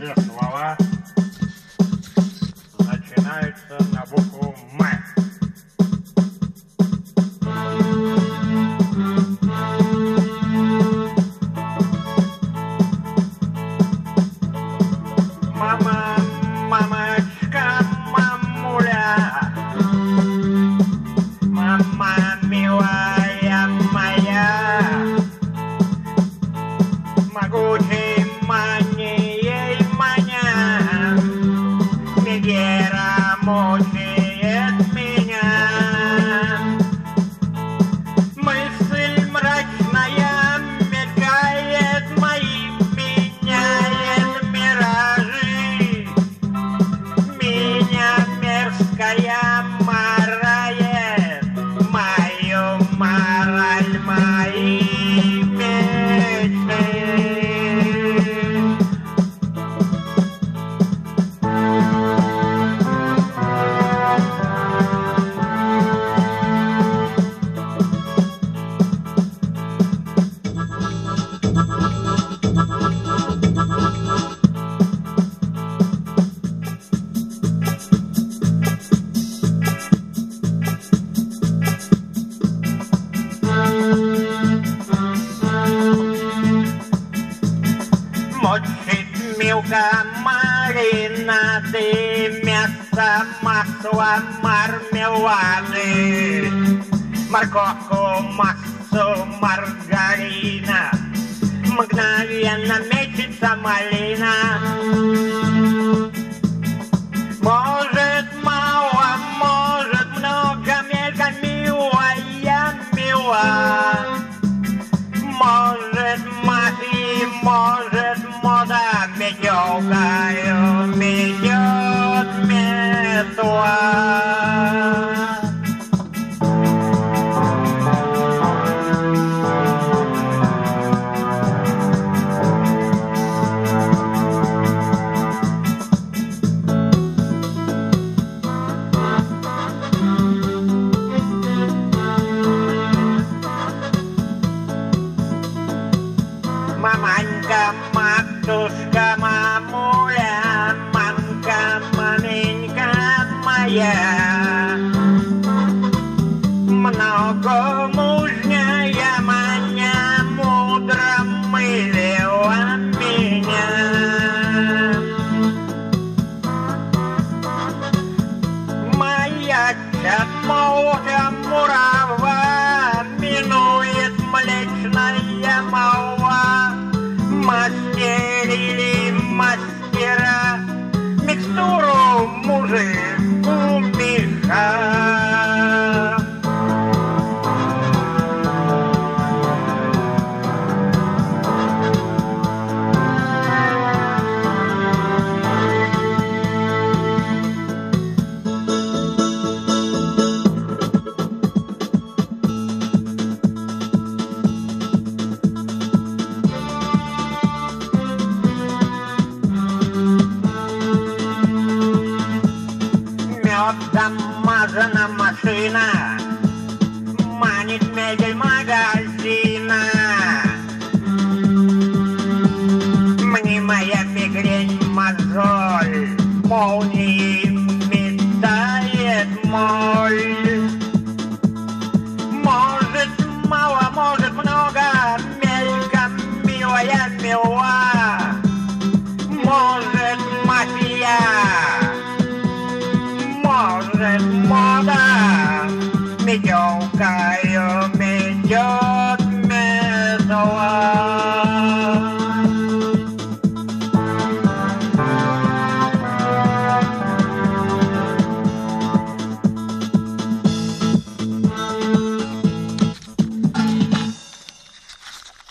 Все слова начинаются на букву «М». Мама, мамочка, мамуля, мама милая моя, могучей манией маня, Мегера мучает меня. Мысль мрачная мелькает мои, меняет миражи, меня мерзкая марает, мою мораль, мои мечты. Мочит милка маринады, мясо, масло, мармелады, морковку, массу, маргарина, мгновенно мечется малина. Может мало, может много, мелька милая, мила. Может мафии, может мода, метелкою метет метла. Маманька, матушка, мамуля, мамка, маменька моя, много мужняя маня мудро мылила меня. Моя чатмолка мурава минует млечная молва. Мастерили мастера микстуру мужику меха. Замазана машина, манит мебель магазина. Мнимая мигрень, мозоль, молнии метает моль. Может мало, может много, мельком милая мила. Может мафия, может мода.